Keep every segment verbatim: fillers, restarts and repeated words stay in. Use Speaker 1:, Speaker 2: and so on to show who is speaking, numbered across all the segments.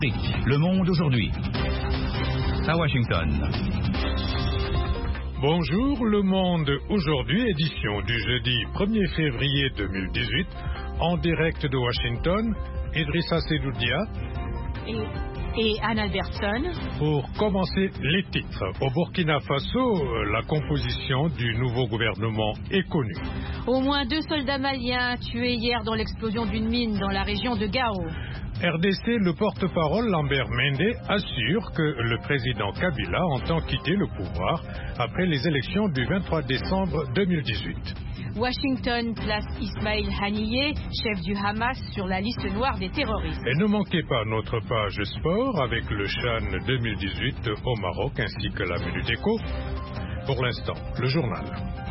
Speaker 1: Le Monde aujourd'hui. À Washington.
Speaker 2: Bonjour, Le Monde aujourd'hui, édition du jeudi premier février deux mille dix-huit, en direct de Washington, Idrissa Sedoudia
Speaker 3: et, et Anne Albertson.
Speaker 2: Pour commencer, les titres. Au Burkina Faso, la composition du nouveau gouvernement est connue.
Speaker 3: Au moins deux soldats maliens tués hier dans l'explosion d'une mine dans la région de Gao.
Speaker 2: R D C, le porte-parole Lambert Mende assure que le président Kabila entend quitter le pouvoir après les élections du vingt-trois décembre deux mille dix-huit.
Speaker 3: Washington place Ismail Haniyeh, chef du Hamas, sur la liste noire des terroristes.
Speaker 2: Et ne manquez pas notre page sport avec le CHAN deux mille dix-huit au Maroc ainsi que la Minute Éco. Pour l'instant, le journal.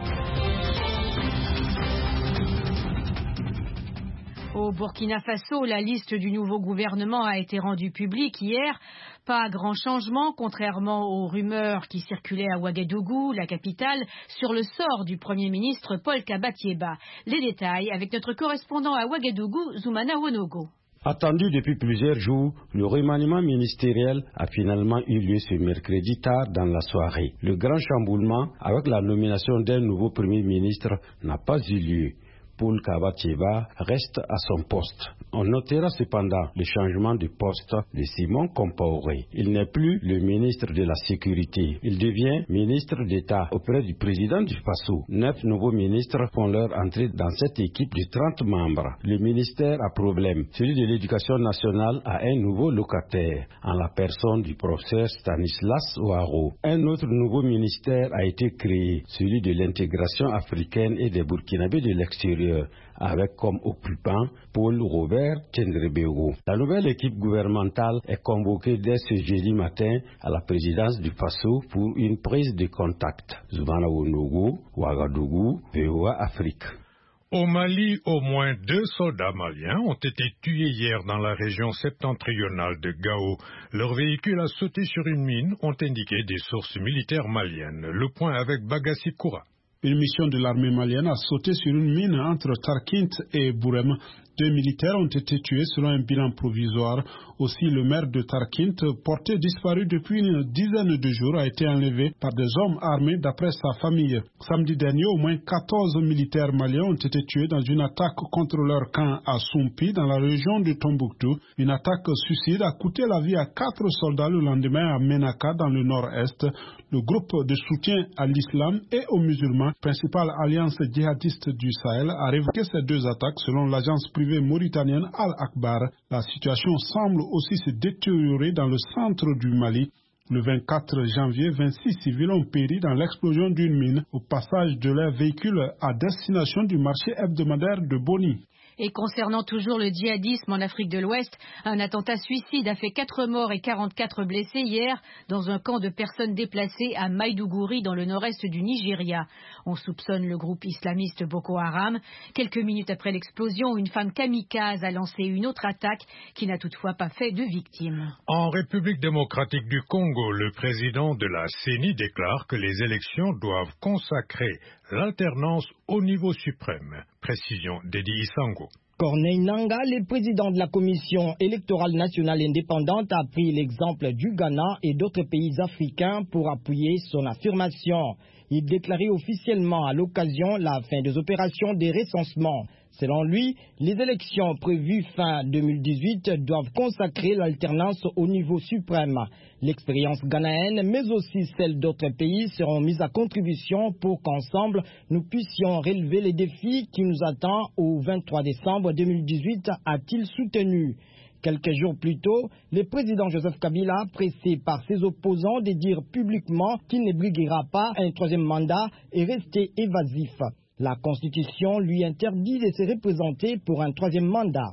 Speaker 3: Au Burkina Faso, la liste du nouveau gouvernement a été rendue publique hier. Pas grand changement, contrairement aux rumeurs qui circulaient à Ouagadougou, la capitale, sur le sort du Premier ministre Paul Kabatieba. Les détails avec notre correspondant à Ouagadougou, Zoumana Wonogo.
Speaker 4: Attendu depuis plusieurs jours, le remaniement ministériel a finalement eu lieu ce mercredi tard dans la soirée. Le grand chamboulement, avec la nomination d'un nouveau Premier ministre, n'a pas eu lieu. Paul Kabatieba reste à son poste. On notera cependant le changement de poste de Simon Compaoré. Il n'est plus le ministre de la Sécurité. Il devient ministre d'État auprès du président du Faso. Neuf nouveaux ministres font leur entrée dans cette équipe de trente membres. Le ministère a problème. Celui de l'Éducation nationale a un nouveau locataire, en la personne du professeur Stanislas Ouaro. Un autre nouveau ministère a été créé, celui de l'intégration africaine et des Burkinabés de l'extérieur, avec comme occupant Paul Robert Tchendrebego. La nouvelle équipe gouvernementale est convoquée dès ce jeudi matin à la présidence du Faso pour une prise de contact. Zoumana Wonogo, Ouagadougou, V O A Afrique.
Speaker 2: Au Mali, au moins deux soldats maliens ont été tués hier dans la région septentrionale de Gao. Leur véhicule a sauté sur une mine, ont indiqué des sources militaires maliennes. Le point avec Bagassi Koura.
Speaker 5: Une mission de l'armée malienne a sauté sur une mine entre Tarkint et Bourem. Deux militaires ont été tués selon un bilan provisoire. Aussi, le maire de Tarkint, porté disparu depuis une dizaine de jours, a été enlevé par des hommes armés d'après sa famille. Samedi dernier, au moins quatorze militaires maliens ont été tués dans une attaque contre leur camp à Soumpi, dans la région de Tombouctou. Une attaque suicide a coûté la vie à quatre soldats le lendemain à Menaka, dans le nord-est. Le groupe de soutien à l'islam et aux musulmans, principale alliance djihadiste du Sahel, a révoqué ces deux attaques selon l'agence privée mauritanienne Al-Akbar. La situation semble aussi se détériorer dans le centre du Mali. Le vingt-quatre janvier, vingt-six civils ont péri dans l'explosion d'une mine au passage de leur véhicule à destination du marché hebdomadaire de Boni.
Speaker 3: Et concernant toujours le djihadisme en Afrique de l'Ouest, un attentat suicide a fait quatre morts et quarante-quatre blessés hier dans un camp de personnes déplacées à Maïdougouri dans le nord-est du Nigeria. On soupçonne le groupe islamiste Boko Haram. Quelques minutes après l'explosion, une femme kamikaze a lancé une autre attaque qui n'a toutefois pas fait de victimes.
Speaker 2: En République démocratique du Congo, le président de la C E N I déclare que les élections doivent consacrer l'alternance au niveau suprême. Précision d'Edi Isango.
Speaker 6: Corneille Nangaa, le président de la Commission électorale nationale indépendante, a pris l'exemple du Ghana et d'autres pays africains pour appuyer son affirmation. Il déclarait officiellement à l'occasion la fin des opérations de recensement. Selon lui, les élections prévues fin deux mille dix-huit doivent consacrer l'alternance au niveau suprême. L'expérience ghanéenne, mais aussi celle d'autres pays, seront mises à contribution pour qu'ensemble, nous puissions relever les défis qui nous attendent au vingt-trois décembre deux mille dix-huit, a-t-il soutenu. Quelques jours plus tôt, le président Joseph Kabila, pressé par ses opposants de dire publiquement qu'il ne briguera pas un troisième mandat, est resté évasif. La Constitution lui interdit de se représenter pour un troisième mandat.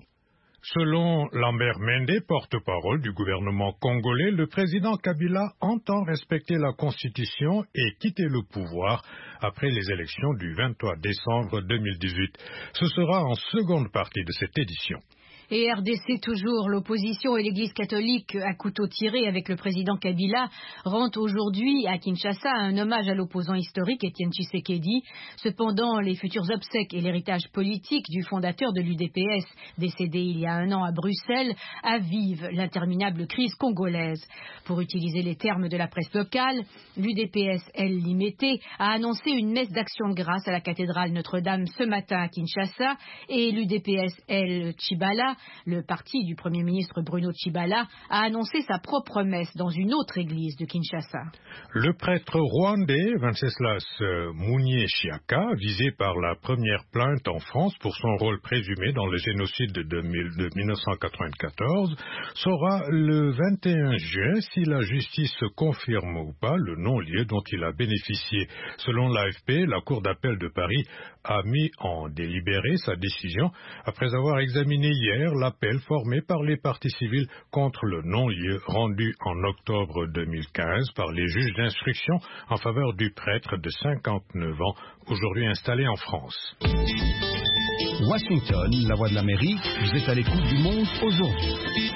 Speaker 2: Selon Lambert Mende, porte-parole du gouvernement congolais, le président Kabila entend respecter la Constitution et quitter le pouvoir après les élections du vingt-trois décembre deux mille dix-huit. Ce sera en seconde partie de cette édition.
Speaker 3: Et R D C toujours, l'opposition et l'Église catholique à couteau tiré avec le président Kabila rendent aujourd'hui à Kinshasa un hommage à l'opposant historique Étienne Tshisekedi. Cependant, les futurs obsèques et l'héritage politique du fondateur de l'U D P S, décédé il y a un an à Bruxelles, avivent l'interminable crise congolaise. Pour utiliser les termes de la presse locale, l'U D P S, El Limité, a annoncé une messe d'action de grâce à la cathédrale Notre-Dame ce matin à Kinshasa et l'U D P S, El Tchibala, le parti du Premier ministre Bruno Tchibala, a annoncé sa propre messe dans une autre église de Kinshasa.
Speaker 2: Le prêtre rwandais Wenceslas Munyeshiaka, visé par la première plainte en France pour son rôle présumé dans le génocide de mille neuf cent quatre-vingt-quatorze, saura le vingt et un juin si la justice confirme ou pas le non-lieu dont il a bénéficié. Selon l'A F P, la Cour d'appel de Paris a mis en délibéré sa décision après avoir examiné hier l'appel formé par les parties civiles contre le non-lieu rendu en octobre deux mille quinze par les juges d'instruction en faveur du prêtre de cinquante-neuf ans, aujourd'hui installé en France.
Speaker 1: Washington, la voix de l'Amérique, vous êtes à l'écoute du monde aujourd'hui.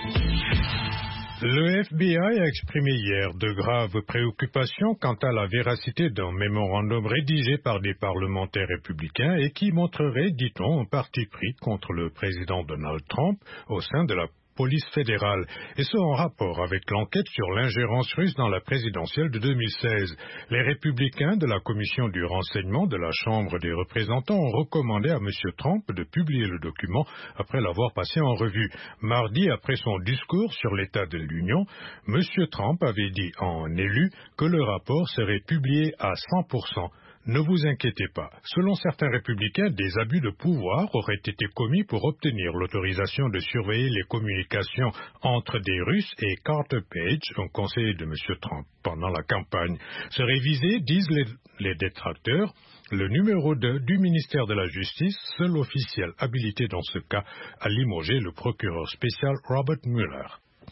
Speaker 2: Le F B I a exprimé hier de graves préoccupations quant à la véracité d'un mémorandum rédigé par des parlementaires républicains et qui montrerait, dit-on, un parti pris contre le président Donald Trump au sein de la police fédérale, et ce en rapport avec l'enquête sur l'ingérence russe dans la présidentielle de deux mille seize. Les républicains de la commission du renseignement de la Chambre des représentants ont recommandé à M. Trump de publier le document après l'avoir passé en revue. Mardi, après son discours sur l'état de l'Union, M. Trump avait dit en élu que le rapport serait publié à cent pour cent. Ne vous inquiétez pas. Selon certains républicains, des abus de pouvoir auraient été commis pour obtenir l'autorisation de surveiller les communications entre des Russes et Carter Page, un conseiller de M. Trump, pendant la campagne. Serait visé, disent les, les détracteurs, le numéro deux du ministère de la Justice, seul officiel habilité dans ce cas à limoger le procureur spécial Robert Mueller.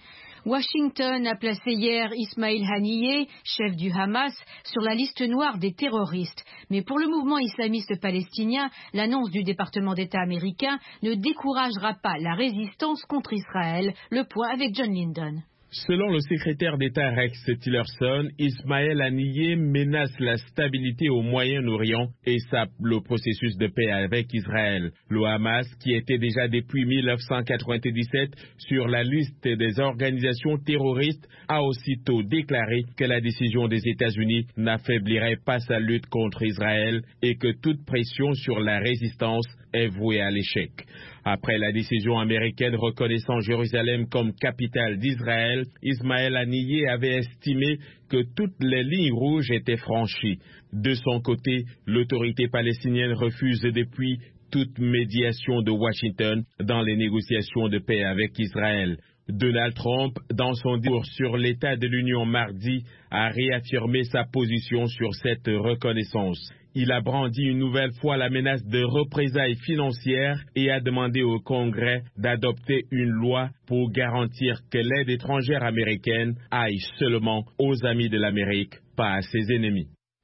Speaker 3: Washington a placé hier Ismail Haniyeh, chef du Hamas, sur la liste noire des terroristes. Mais pour le mouvement islamiste palestinien, l'annonce du département d'État américain ne découragera pas la résistance contre Israël. Le point avec John Linden.
Speaker 7: Selon le secrétaire d'État Rex Tillerson, Ismail Haniyeh menace la stabilité au Moyen-Orient et sape le processus de paix avec Israël. Le Hamas, qui était déjà depuis mille neuf cent quatre-vingt-dix-sept sur la liste des organisations terroristes, a aussitôt déclaré que la décision des États-Unis n'affaiblirait pas sa lutte contre Israël et que toute pression sur la résistance est vouée à l'échec. Après la décision américaine reconnaissant Jérusalem comme capitale d'Israël, Ismail Haniyeh avait estimé que toutes les lignes rouges étaient franchies. De son côté, l'autorité palestinienne refuse depuis toute médiation de Washington dans les négociations de paix avec Israël. Donald Trump, dans son discours sur l'état de l'Union mardi, a réaffirmé sa position sur cette reconnaissance. Il a brandi une nouvelle fois la menace de représailles financières et a demandé au Congrès d'adopter une loi pour garantir que l'aide étrangère américaine aille seulement aux amis de l'Amérique, pas à ses ennemis.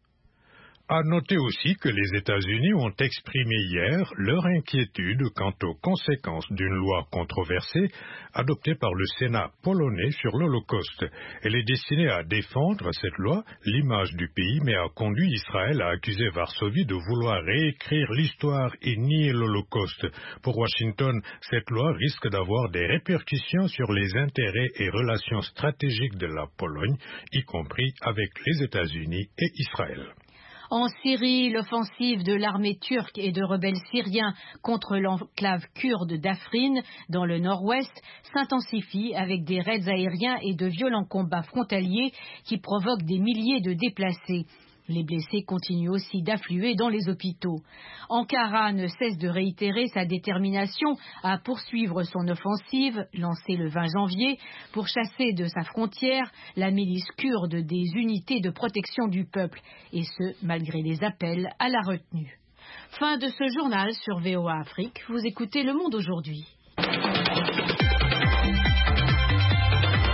Speaker 2: À noter aussi que les États-Unis ont exprimé hier leur inquiétude quant aux conséquences d'une loi controversée adoptée par le Sénat polonais sur l'Holocauste. Elle est destinée à défendre, cette loi, l'image du pays, mais a conduit Israël à accuser Varsovie de vouloir réécrire l'histoire et nier l'Holocauste. Pour Washington, cette loi risque d'avoir des répercussions sur les intérêts et relations stratégiques de la Pologne, y compris avec les États-Unis et Israël.
Speaker 3: En Syrie, l'offensive de l'armée turque et de rebelles syriens contre l'enclave kurde d'Afrin, dans le nord-ouest, s'intensifie avec des raids aériens et de violents combats frontaliers qui provoquent des milliers de déplacés. Les blessés continuent aussi d'affluer dans les hôpitaux. Ankara ne cesse de réitérer sa détermination à poursuivre son offensive, lancée le vingt janvier, pour chasser de sa frontière la milice kurde des unités de protection du peuple, et ce, malgré les appels à la retenue. Fin de ce journal sur V O A Afrique. Vous écoutez Le Monde aujourd'hui.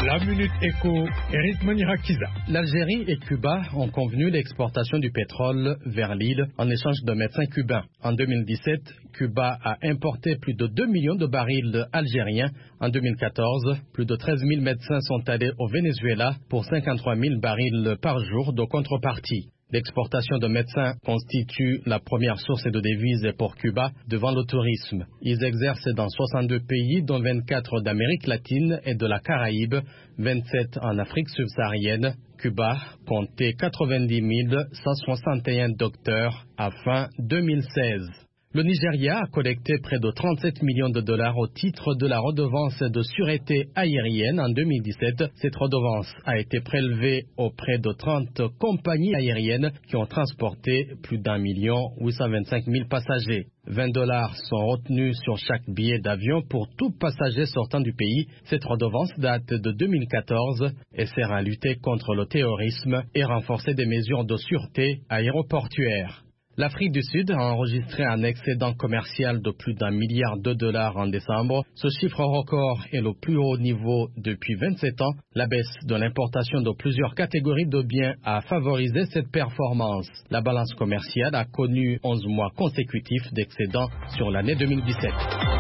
Speaker 2: La Minute Éco, Eric Manirakiza.
Speaker 8: L'Algérie et Cuba ont convenu l'exportation du pétrole vers l'île en échange de médecins cubains. En deux mille dix-sept, Cuba a importé plus de deux millions de barils algériens. En deux mille quatorze, plus de treize mille médecins sont allés au Venezuela pour cinquante-trois mille barils par jour de contrepartie. L'exportation de médecins constitue la première source de devises pour Cuba devant le tourisme. Ils exercent dans soixante-deux pays, dont vingt-quatre d'Amérique latine et de la Caraïbe, vingt-sept en Afrique subsaharienne. Cuba comptait quatre-vingt-dix mille cent soixante et un docteurs à fin deux mille seize. Le Nigeria a collecté près de trente-sept millions de dollars au titre de la redevance de sûreté aérienne en deux mille dix-sept. Cette redevance a été prélevée auprès de trente compagnies aériennes qui ont transporté plus d'un million huit cent vingt-cinq mille passagers. vingt dollars sont retenus sur chaque billet d'avion pour tout passager sortant du pays. Cette redevance date de deux mille quatorze et sert à lutter contre le terrorisme et renforcer des mesures de sûreté aéroportuaire. L'Afrique du Sud a enregistré un excédent commercial de plus d'un milliard de dollars en décembre. Ce chiffre record est le plus haut niveau depuis vingt-sept ans. La baisse de l'importation de plusieurs catégories de biens a favorisé cette performance. La balance commerciale a connu onze mois consécutifs d'excédent sur l'année deux mille dix-sept.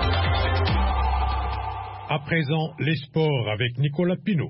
Speaker 2: À présent, les sports avec Nicolas Pinault.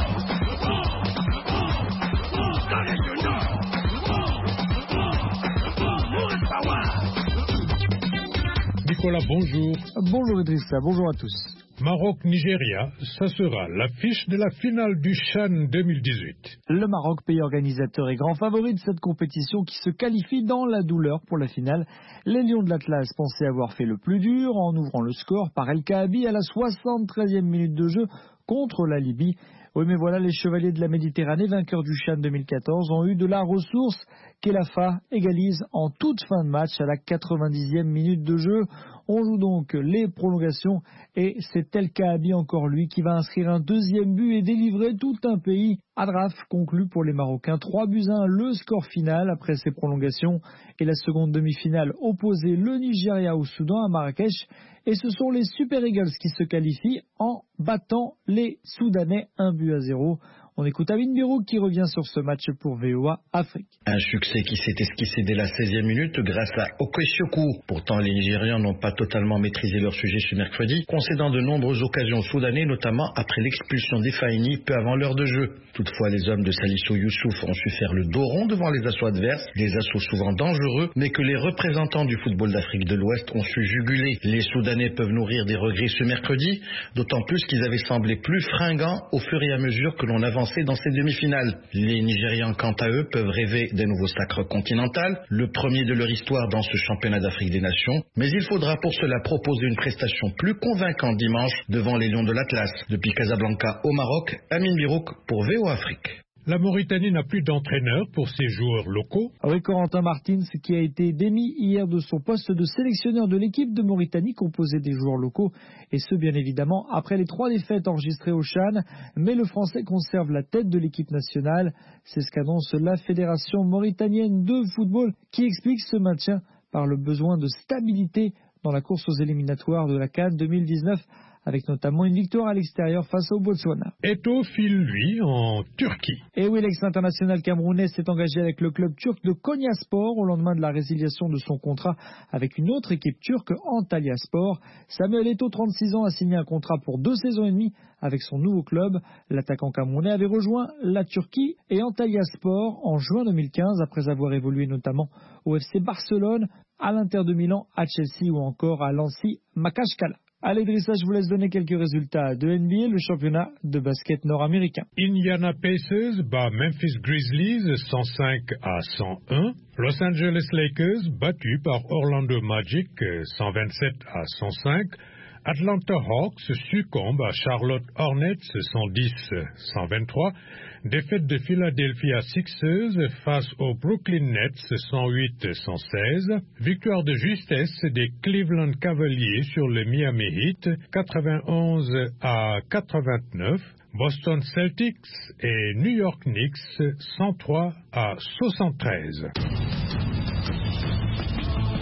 Speaker 2: Nicolas, bonjour.
Speaker 9: Bonjour Idrissa, bonjour à tous.
Speaker 2: Maroc-Nigeria, ça sera l'affiche de la finale du CHAN deux mille dix-huit.
Speaker 9: Le Maroc, pays organisateur et grand favori de cette compétition qui se qualifie dans la douleur pour la finale. Les Lions de l'Atlas pensaient avoir fait le plus dur en ouvrant le score par El Kaabi à la soixante-treizième minute de jeu contre la Libye. Oui, mais voilà, les Chevaliers de la Méditerranée, vainqueurs du CHAN deux mille quatorze, ont eu de la ressource. Kelafa égalise en toute fin de match à la quatre-vingt-dixième minute de jeu. On joue donc les prolongations et c'est El Kaabi, encore lui, qui va inscrire un deuxième but et délivrer tout un pays. Adraf conclut pour les Marocains trois buts à un le score final après ces prolongations. Et la seconde demi-finale opposait le Nigeria au Soudan à Marrakech. Et ce sont les Super Eagles qui se qualifient en battant les Soudanais un but à zéro. On écoute Amine Birouk qui revient sur ce match pour V O A Afrique.
Speaker 10: Un succès qui s'est esquissé dès la seizième minute grâce à Okechukwu. Pourtant, les Nigérians n'ont pas totalement maîtrisé leur sujet ce mercredi, concédant de nombreuses occasions aux Soudanais, notamment après l'expulsion d'Effaini peu avant l'heure de jeu. Toutefois, les hommes de Salisu Youssouf ont su faire le dos rond devant les assauts adverses, des assauts souvent dangereux, mais que les représentants du football d'Afrique de l'Ouest ont su juguler. Les Soudanais peuvent nourrir des regrets ce mercredi, d'autant plus qu'ils avaient semblé plus fringants au fur et à mesure que l'on avançait dans ces demi-finales. Les Nigérians, quant à eux, peuvent rêver d'un nouveau sacre continental, le premier de leur histoire dans ce championnat d'Afrique des Nations, mais il faudra pour cela proposer une prestation plus convaincante dimanche devant les Lions de l'Atlas. Depuis Casablanca au Maroc, Amine Birouk pour V O A Afrique.
Speaker 2: La Mauritanie n'a plus d'entraîneur pour ses joueurs locaux.
Speaker 9: Oui, Corentin Martins, qui a été démis hier de son poste de sélectionneur de l'équipe de Mauritanie composée des joueurs locaux, et ce bien évidemment après les trois défaites enregistrées au CHAN, mais le Français conserve la tête de l'équipe nationale. C'est ce qu'annonce la Fédération mauritanienne de football qui explique ce maintien par le besoin de stabilité dans la course aux éliminatoires de la CAN deux mille dix-neuf, avec notamment une victoire à l'extérieur face au Botswana.
Speaker 2: Eto'o file, lui, en Turquie.
Speaker 9: Et oui, l'ex-international camerounais s'est engagé avec le club turc de Konyaspor au lendemain de la résiliation de son contrat avec une autre équipe turque, Antalyaspor. Samuel Eto'o, trente-six ans, a signé un contrat pour deux saisons et demie avec son nouveau club. L'attaquant camerounais avait rejoint la Turquie et Antalyaspor en juin deux mille quinze après avoir évolué notamment au F C Barcelone, à l'Inter de Milan, à Chelsea ou encore à l'Annecy Makashkala. Allez, Drissa, je vous laisse donner quelques résultats de N B A, le championnat de basket nord-américain.
Speaker 2: Indiana Pacers bat Memphis Grizzlies cent cinq à cent un. Los Angeles Lakers battu par Orlando Magic cent vingt-sept à cent cinq. Atlanta Hawks succombe à Charlotte Hornets cent dix à cent vingt-trois. Défaite de Philadelphia Sixers face aux Brooklyn Nets cent huit à cent seize. Victoire de justesse des Cleveland Cavaliers sur le Miami Heat quatre-vingt-onze à quatre-vingt-neuf. Boston Celtics et New York Knicks cent trois à soixante-treize.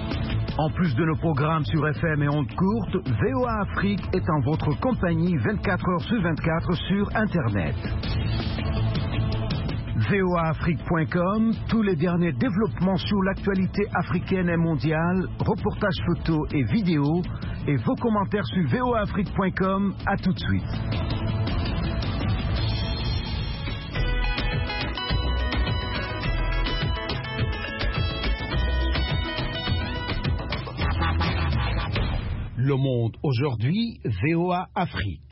Speaker 1: En plus de nos programmes sur F M et ondes courtes, V O A Afrique est en votre compagnie vingt-quatre heures sur vingt-quatre sur Internet. V O A Afrique point com, tous les derniers développements sur l'actualité africaine et mondiale, reportages photos et vidéos, et vos commentaires sur V O A Afrique point com. À tout de suite.
Speaker 11: Le Monde aujourd'hui, V O A Afrique.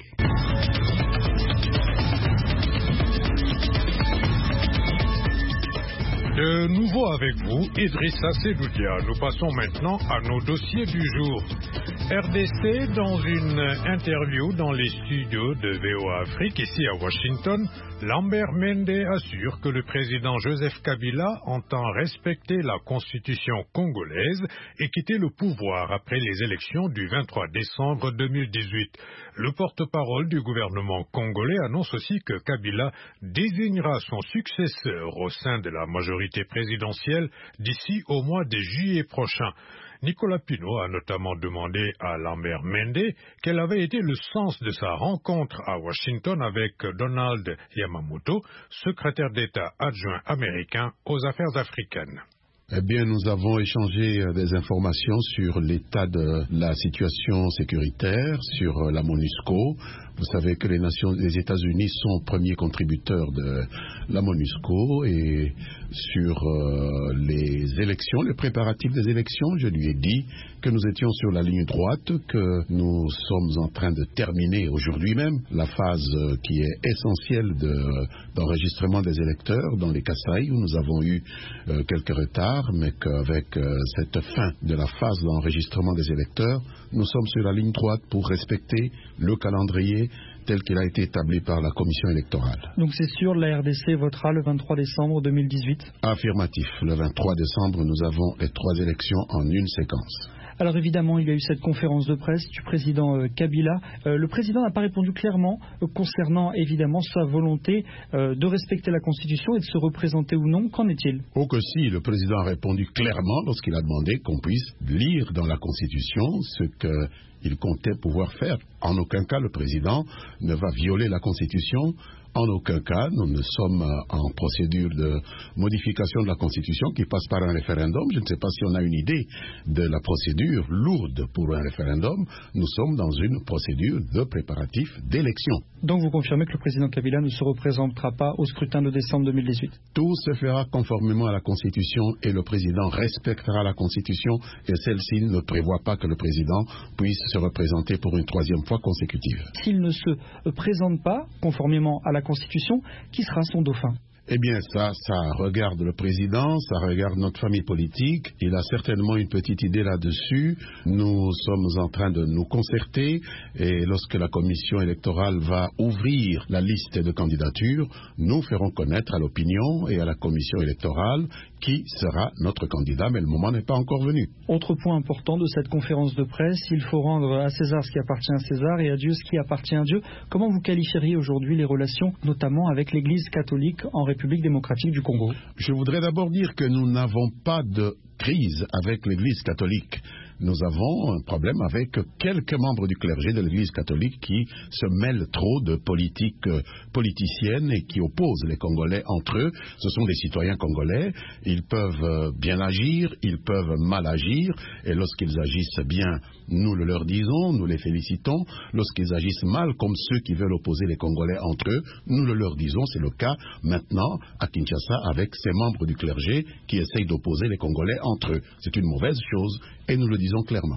Speaker 2: De nouveau avec vous, Idrissa Sedoudia. Nous passons maintenant à nos dossiers du jour. R D C, dans une interview dans les studios de V O A Afrique, ici à Washington, Lambert Mende assure que le président Joseph Kabila entend respecter la constitution congolaise et quitter le pouvoir après les élections du vingt-trois décembre deux mille dix-huit. Le porte-parole du gouvernement congolais annonce aussi que Kabila désignera son successeur au sein de la majorité présidentielle d'ici au mois de juillet prochain. Nicolas Pinault a notamment demandé à Lambert Mende quel avait été le sens de sa rencontre à Washington avec Donald Yamamoto, secrétaire d'État adjoint américain aux affaires africaines.
Speaker 12: Eh bien, nous avons échangé des informations sur l'état de la situation sécuritaire, sur la MONUSCO. Vous savez que les nations, les États-Unis sont premiers contributeurs de la MONUSCO, et sur euh, les élections, les préparatifs des élections, je lui ai dit que nous étions sur la ligne droite, que nous sommes en train de terminer aujourd'hui même la phase qui est essentielle de, d'enregistrement des électeurs dans les Kasaï, où nous avons eu euh, quelques retards, mais qu'avec euh, cette fin de la phase d'enregistrement des électeurs, nous sommes sur la ligne droite pour respecter le calendrier tel qu'il a été établi par la commission électorale.
Speaker 9: Donc c'est sûr, la R D C votera le vingt-trois décembre deux mille dix-huit?
Speaker 12: Affirmatif. Le vingt-trois décembre, nous avons les trois élections en une séquence.
Speaker 9: Alors évidemment, il y a eu cette conférence de presse du président euh, Kabila. Euh, le président n'a pas répondu clairement euh, concernant évidemment sa volonté euh, de respecter la Constitution et de se représenter ou non. Qu'en est-il?
Speaker 12: Oh que si, le président a répondu clairement lorsqu'il a demandé qu'on puisse lire dans la Constitution ce qu'il comptait pouvoir faire. En aucun cas, le président ne va violer la Constitution. En aucun cas, nous ne sommes en procédure de modification de la Constitution qui passe par un référendum. Je ne sais pas si on a une idée de la procédure lourde pour un référendum. Nous sommes dans une procédure de préparatif d'élection.
Speaker 9: Donc vous confirmez que le président Kabila ne se représentera pas au scrutin de décembre deux mille dix-huit?
Speaker 12: Tout se fera conformément à la Constitution et le président respectera la Constitution, et celle-ci ne prévoit pas que le président puisse se représenter pour une troisième fois consécutive.
Speaker 9: S'il ne se présente pas conformément à la Constitution, qui sera son dauphin?
Speaker 12: Eh bien, ça, ça regarde le président, ça regarde notre famille politique. Il a certainement une petite idée là-dessus. Nous sommes en train de nous concerter, et lorsque la commission électorale va ouvrir la liste de candidatures, nous ferons connaître à l'opinion et à la commission électorale qui sera notre candidat, mais le moment n'est pas encore venu.
Speaker 9: Autre point important de cette conférence de presse, il faut rendre à César ce qui appartient à César et à Dieu ce qui appartient à Dieu. Comment vous qualifieriez aujourd'hui les relations, notamment avec l'Église catholique en République démocratique du Congo?
Speaker 12: Je voudrais d'abord dire que nous n'avons pas de crise avec l'Église catholique. Nous avons un problème avec quelques membres du clergé de l'Église catholique qui se mêlent trop de politique euh, politicienne et qui opposent les Congolais entre eux. Ce sont des citoyens congolais. Ils peuvent euh, bien agir, ils peuvent mal agir, et lorsqu'ils agissent bien, nous le leur disons, nous les félicitons. Lorsqu'ils agissent mal, comme ceux qui veulent opposer les Congolais entre eux, nous le leur disons. C'est le cas maintenant à Kinshasa avec ces membres du clergé qui essayent d'opposer les Congolais entre eux. C'est une mauvaise chose, et nous le disons clairement.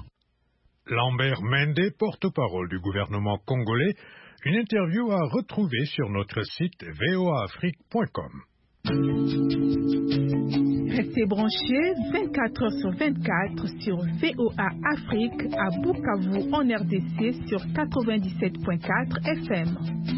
Speaker 2: Lambert Mende, porte-parole du gouvernement congolais, une interview à retrouver sur notre site v o a afrique point com.
Speaker 13: Restez branchés vingt-quatre heures sur vingt-quatre sur V O A Afrique à Bukavu en R D C sur quatre-vingt-dix-sept point quatre F M.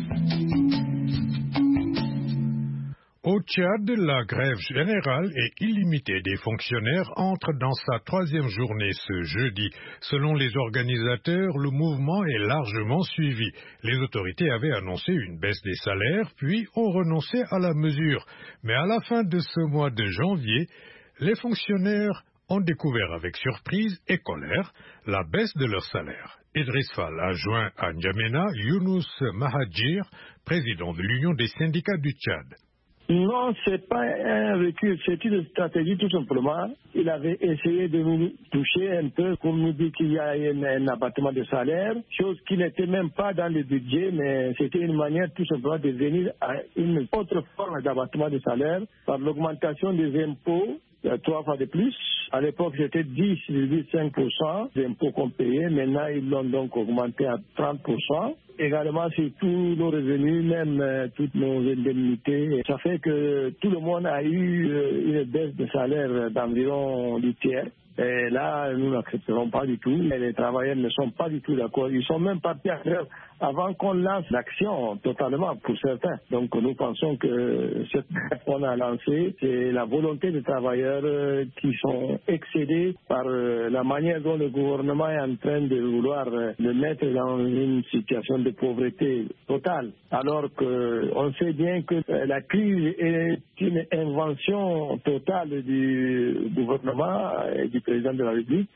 Speaker 2: Au Tchad, la grève générale et illimitée des fonctionnaires entre dans sa troisième journée ce jeudi. Selon les organisateurs, le mouvement est largement suivi. Les autorités avaient annoncé une baisse des salaires, puis ont renoncé à la mesure. Mais à la fin de ce mois de janvier, les fonctionnaires ont découvert avec surprise et colère la baisse de leur salaire. Idriss Fall a joint à N'Djamena Younous Mahadjir, président de l'Union des syndicats du Tchad.
Speaker 14: Non, c'est pas un recul, c'est une stratégie tout simplement. Il avait essayé de nous toucher un peu pour nous dire qu'il y a un, un abattement de salaire, chose qui n'était même pas dans le budget, mais c'était une manière tout simplement de venir à une autre forme d'abattement de salaire par l'augmentation des impôts, trois fois de plus. À l'époque, c'était dix virgule cinq pour cent d'impôts qu'on payait. Maintenant, ils l'ont donc augmenté à trente pour cent. Également, sur tous nos revenus, même euh, toutes nos indemnités. Ça fait que tout le monde a eu euh, une baisse de salaire d'environ du tiers. Et là, nous n'accepterons pas du tout. Les travailleurs ne sont pas du tout d'accord. Ils sont même partis à grève avant qu'on lance l'action totalement pour certains. Donc nous pensons que cette grève qu'on a lancée, c'est la volonté des travailleurs qui sont excédés par la manière dont le gouvernement est en train de vouloir le mettre dans une situation de pauvreté totale. Alors qu'on sait bien que la crise est une invention totale du gouvernement et du président de la République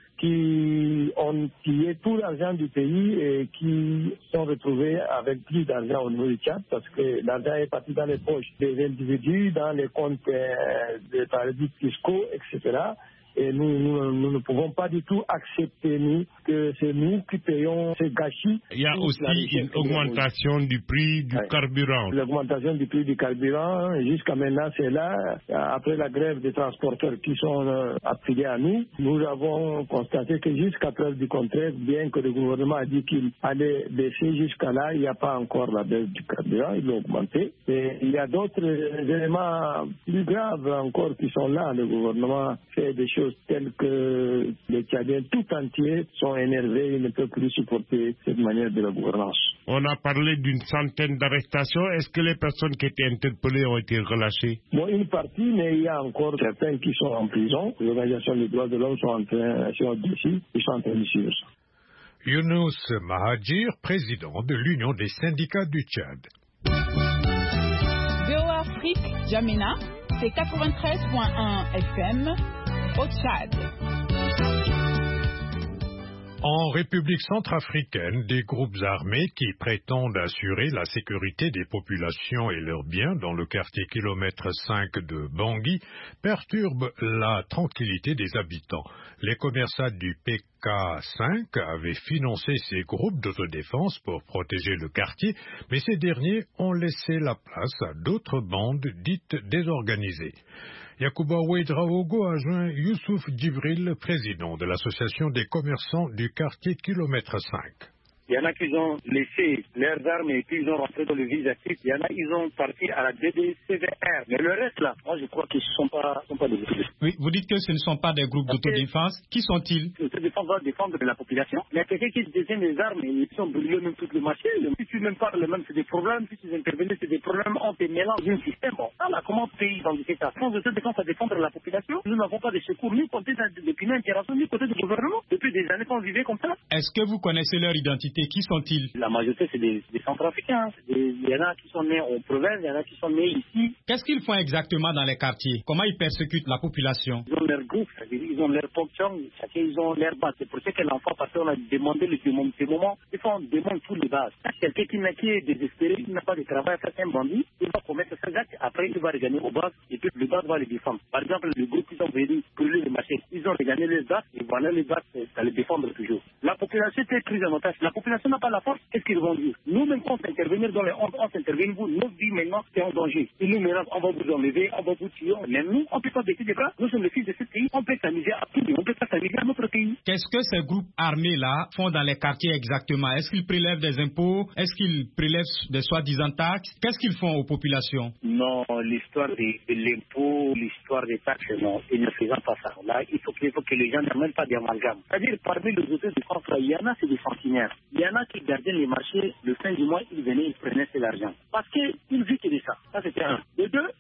Speaker 14: qui ont pillé tout l'argent du pays et qui sont retrouvés avec plus d'argent au niveau du Tchad parce que l'argent est parti dans les poches des individus, dans les comptes euh, des paradis fiscaux, et cetera. Et nous, nous, nous ne pouvons pas du tout accepter, nous, que c'est nous qui payons ces gâchis.
Speaker 15: Il y a aussi une augmentation du prix du ouais. carburant.
Speaker 14: L'augmentation du prix du carburant, jusqu'à maintenant, c'est là. Après la grève des transporteurs qui sont euh, affiliés à nous, nous avons constaté que jusqu'à preuve du contraire, bien que le gouvernement a dit qu'il allait baisser jusqu'à là, il n'y a pas encore la baisse du carburant, il a augmenté. Et il y a d'autres éléments plus graves encore qui sont là. Le gouvernement fait des choses telles que les Tchadiens tout entiers sont énervés et ne peuvent plus supporter cette manière de la gouvernance.
Speaker 15: On a parlé d'une centaine d'arrestations. Est-ce que les personnes qui étaient interpellées ont été relâchées?
Speaker 14: Bon, une partie, mais il y a encore certains qui sont en prison. Les organisations des droits de l'homme sont en train, sont ici, ils sont en train de suivre ça.
Speaker 2: Younous Mahadjir, président de l'Union des syndicats du Tchad.
Speaker 13: V O A Afrique, N'Djamena, c'est quatre-vingt-treize virgule un F M. Au Tchad.
Speaker 2: En République centrafricaine, des groupes armés qui prétendent assurer la sécurité des populations et leurs biens dans le quartier kilomètre cinq de Bangui perturbent la tranquillité des habitants. Les commerçants du P K cinq avaient financé ces groupes d'autodéfense pour protéger le quartier, mais ces derniers ont laissé la place à d'autres bandes dites désorganisées. Yacouba Ouedraogo a joint Youssouf Djibril, président de l'association des commerçants du quartier kilomètre cinq.
Speaker 16: Il y en a qui ont laissé leurs armes et puis ils ont rentré dans le village actif. Il y en a qui ont parti à la D D C V R. Mais le reste là, moi je crois qu'ils ne sont pas, sont pas des groupes.
Speaker 17: Oui, vous dites que ce ne sont pas des groupes d'autodéfense. Qui sont-ils?
Speaker 16: L'autodéfense va défendre la population. Il y a quelqu'un qui détient les armes et ils sont brûlés même tout le marché. Si tu même parles même, c'est des problèmes. Si tu interviens, c'est des problèmes. On te mélange un système. Bon, là, comment payer dans cet état? Sans autodéfense à défendre la population, nous n'avons pas de secours ni côté depuis l'interaction, ni côté du gouvernement. Depuis des années qu'on vivait comme ça.
Speaker 17: Est-ce que vous connaissez leur identité? Qui sont-ils?
Speaker 16: La majorité, c'est des, des Centrafricains. Il y en a qui sont nés en province, il y en a qui sont nés ici.
Speaker 17: Qu'est-ce qu'ils font exactement dans les quartiers? Comment ils persécutent la population?
Speaker 16: Ils ont leur groupe, c'est-à-dire ils ont leur fonction, chacun ils ont leur base. C'est pour ça que l'enfant, parce qu'on a demandé le moment, ces moments, des fois on demande tous les bases. Quelqu'un qui n'a qui est désespéré, qui n'a pas de travail, c'est un bandit, il va commettre sa acte, après il va regagner au bas, et puis le bas va les défendre. Par exemple, le groupe qui sont venus brûler le marché, ils ont regagné les bases, et voilà les bases, ça les défendre toujours. La population était prise en otage. La population n'a pas la force. Qu'est-ce qu'ils vont dire? Nous, même quand on s'intervenir dans les on, on s'intervient, vous, nous dit maintenant c'est en danger. Et nous, maintenant, on va vous enlever, on va vous tuer. Mais nous, on ne peut pas baisser des bras. Nous sommes les fils de ce pays. On peut s'amuser à tout, mais on ne peut pas s'amuser à notre pays.
Speaker 17: Qu'est-ce que ces groupes armés-là font dans les quartiers exactement? Est-ce qu'ils prélèvent des impôts? Est-ce qu'ils prélèvent des soi-disant taxes? Qu'est-ce qu'ils font aux populations?
Speaker 16: Non, l'histoire de, de l'impôt, l'histoire des taxes, non. Ils ne font pas ça. Là, il faut, il faut que les gens n'aient même pas d'amalgame. C'est-à-dire, parmi les auteurs de contrat, il y en a, c'est des fonctionnaires. Il y en a qui gardaient les marchés. Le fin du mois, ils venaient, ils prenaient cet argent. Parce qu'ils vivent que de ça. Ça, c'était un. De deux,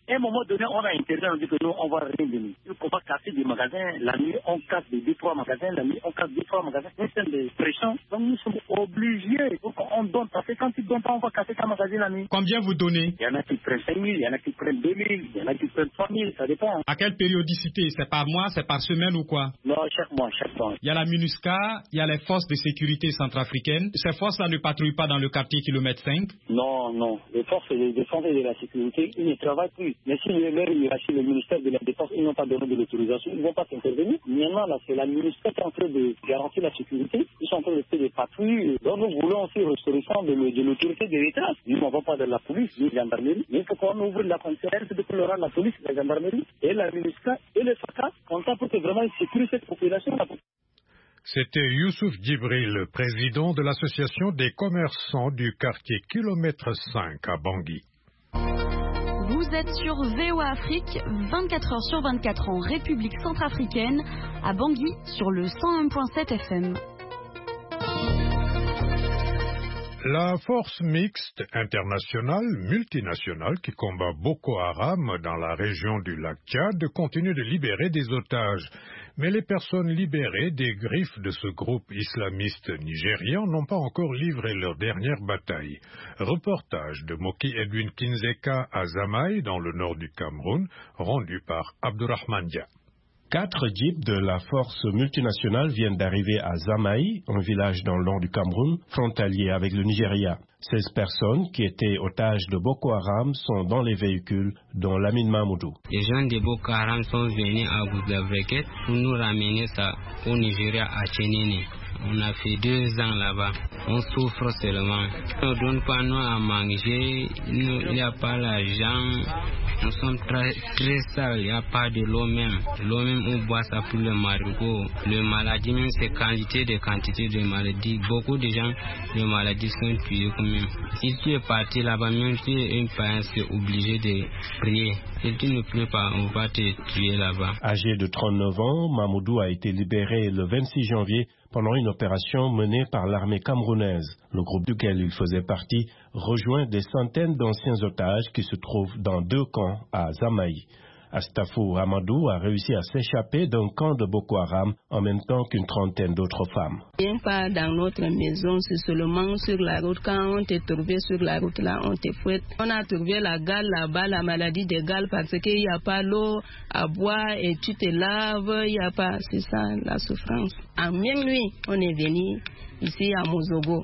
Speaker 16: À un moment donné, on a interdit, on dit que nous, on va rien donner. Il faut pas casser des magasins. La nuit, on casse des deux, trois magasins. La nuit, on casse deux, trois magasins. C'est des pressions. Donc nous sommes obligés. Donc on donne. Parce que quand ils donnent pas, on va casser un magasin la nuit.
Speaker 17: Combien vous donnez?
Speaker 16: Il y en a qui prennent cinq mille, il y en a qui prennent deux mille, il y en a qui prennent trois mille, ça dépend.
Speaker 17: À quelle périodicité? C'est par mois, c'est par semaine ou quoi?
Speaker 16: Non, chaque mois, chaque mois.
Speaker 17: Il y a la MINUSCA, il y a les forces de sécurité centrafricaines. Ces forces-là ne patrouillent pas dans le quartier kilomètre cinq?
Speaker 16: Non, non. Les forces de défense et de la sécurité, ils ne travaillent plus. Mais si leur hiérarchie, le ministère de la Défense, ils n'ont pas donné de l'autorisation, ils ne vont pas s'intervenir. Maintenant, là, c'est la MINUSCA qui est en train de garantir la sécurité. Ils sont en train de faire des patrouilles. Donc, nous voulons aussi restauration de, de l'autorité de l'État. Nous n'avons pas de la police, ni de la gendarmerie. Mais il faut qu'on ouvre la frontière, c'est de qu'on aura la police, la gendarmerie et la MINUSCA et le FACA, comme ça pour que vraiment ils sécurisent cette population.
Speaker 2: C'était Youssouf Djibril, président de l'association des commerçants du quartier kilomètre cinq à Bangui.
Speaker 18: Vous êtes sur V O A Afrique, vingt-quatre heures sur vingt-quatre en République centrafricaine, à Bangui sur le cent un virgule sept F M.
Speaker 2: La force mixte internationale, multinationale qui combat Boko Haram dans la région du lac Tchad continue de libérer des otages. Mais les personnes libérées des griffes de ce groupe islamiste nigérian n'ont pas encore livré leur dernière bataille. Reportage de Moki Edwin Kinzeka à Zamaï, dans le nord du Cameroun, rendu par Abdurrahman Dia.
Speaker 19: Quatre jeeps de la force multinationale viennent d'arriver à Zamaï, un village dans le nord du Cameroun, frontalier avec le Nigeria. seize personnes qui étaient otages de Boko Haram sont dans les véhicules, dont Lamine Mahmoudou.
Speaker 20: Les gens de Boko Haram sont venus à Boudlavrequet pour nous ramener ça au Nigeria à Tchénéné. On a fait deux ans là-bas. On souffre seulement. On ne donne pas nous à manger. Il n'y a pas l'argent. Nous sommes très, très sales. Il n'y a pas de l'eau même. L'eau même, on boit ça pour le marigot. Le maladie même, c'est quantité de quantité de maladies. Beaucoup de gens, les maladies sont tuées quand même. Si tu es parti là-bas, même si tu es un parent, tu es obligé de prier. Si tu ne pries pas, on va te tuer là-bas.
Speaker 19: Âgé de trente-neuf ans, Mahmoudou a été libéré le vingt-six janvier pendant une opération menée par l'armée camerounaise. Le groupe duquel il faisait partie rejoint des centaines d'anciens otages qui se trouvent dans deux camps à Zamaï. Astafou Hamadou a réussi à s'échapper d'un camp de Boko Haram en même temps qu'une trentaine d'autres femmes.
Speaker 21: Viens pas dans notre maison, c'est seulement sur la route. Quand on t'est trouvé sur la route là, on te fouette. On a trouvé la gale là-bas, la maladie des gales, parce qu'il n'y a pas l'eau à boire et tu te laves, il n'y a pas, c'est ça la souffrance. En même nuit, on est venu ici à Mozogo.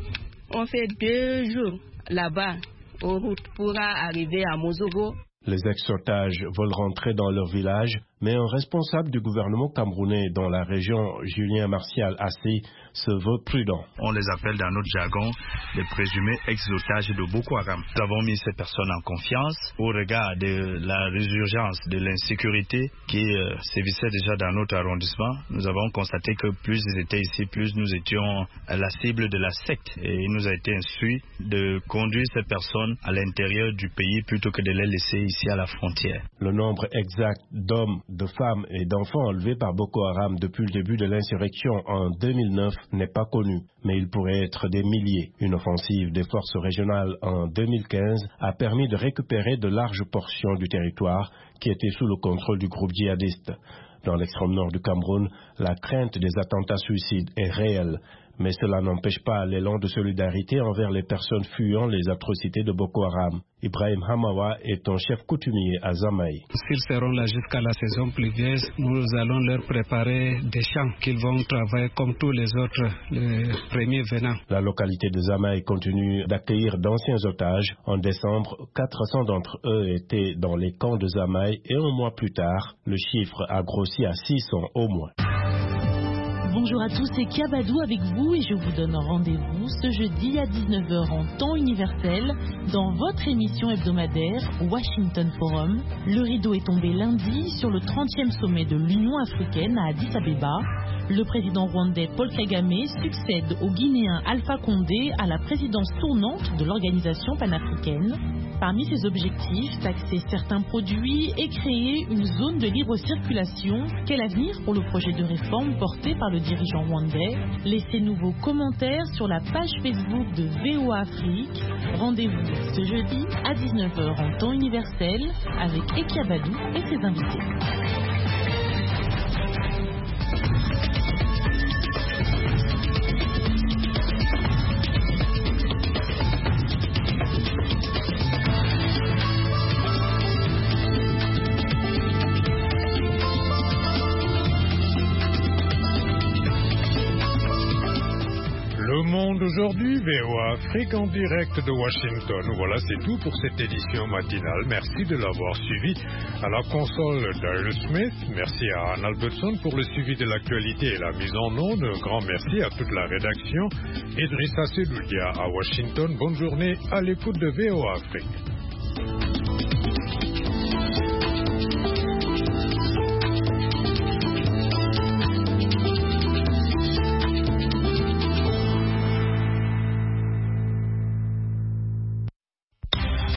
Speaker 21: On fait deux jours là-bas, en route, pour arriver à Mozogo.
Speaker 19: Les ex-otages veulent rentrer dans leur village, mais un responsable du gouvernement camerounais dans la région, Julien Martial Assé, se veut prudent.
Speaker 22: On les appelle dans notre jargon les présumés ex-otages de Boko Haram. Nous avons mis ces personnes en confiance au regard de la résurgence de l'insécurité qui euh, sévissait déjà dans notre arrondissement. Nous avons constaté que plus ils étaient ici, plus nous étions à la cible de la secte. Et il nous a été instruit de conduire ces personnes à l'intérieur du pays plutôt que de les laisser ici à la frontière.
Speaker 19: Le nombre exact d'hommes, de femmes et d'enfants enlevés par Boko Haram depuis le début de l'insurrection en deux mille neuf n'est pas connu, mais il pourrait être des milliers. Une offensive des forces régionales en deux mille quinze a permis de récupérer de larges portions du territoire qui étaient sous le contrôle du groupe djihadiste. Dans l'extrême nord du Cameroun, la crainte des attentats suicides est réelle. Mais cela n'empêche pas l'élan de solidarité envers les personnes fuyant les atrocités de Boko Haram. Ibrahim Hamawa est un chef coutumier à Zamaï.
Speaker 23: S'ils seront là jusqu'à la saison pluvieuse, nous allons leur préparer des champs qu'ils vont travailler comme tous les autres, les premiers venants.
Speaker 19: La localité de Zamaï continue d'accueillir d'anciens otages. En décembre, quatre cents d'entre eux étaient dans les camps de Zamaï et un mois plus tard, le chiffre a grossi à six cents au moins.
Speaker 24: Bonjour à tous, c'est Kiabadou avec vous et je vous donne rendez-vous ce jeudi à dix-neuf heures en temps universel dans votre émission hebdomadaire Washington Forum. Le rideau est tombé lundi sur le trentième sommet de l'Union africaine à Addis Abeba. Le président rwandais Paul Kagame succède au Guinéen Alpha Condé à la présidence tournante de l'organisation panafricaine. Parmi ses objectifs, taxer certains produits et créer une zone de libre circulation. Quel avenir pour le projet de réforme porté par le dirigeant rwandais. Laissez-nous vos commentaires sur la page Facebook de V O A Afrique. Rendez-vous ce jeudi à dix-neuf heures en temps universel avec Ekia Badou et ses invités.
Speaker 2: Aujourd'hui, V O A Afrique en direct de Washington. Voilà, c'est tout pour cette édition matinale. Merci de l'avoir suivi. À la console, Daryl Smith. Merci à Anne Albertson pour le suivi de l'actualité et la mise en onde. Un grand merci à toute la rédaction. Idrissa Seloudia à Washington. Bonne journée à l'écoute de V O A Afrique.